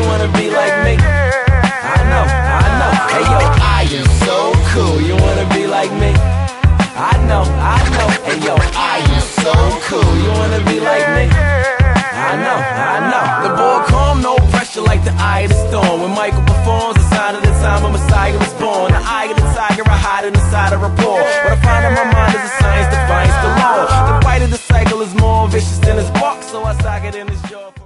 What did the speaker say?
wanna be like me? I know. Hey yo, I am so cool. You wanna be like me? I know. Hey yo, I am so cool. You wanna be like me? I know. The boy calm, no pressure like the eye of the storm. When Michael performs, the sign of the time a Messiah was born. The eye of the tiger, I hide inside a rapport. What I find in my mind is a science defines the law. The bite of the cycle is more vicious than its bark, so I sock it in his jaw.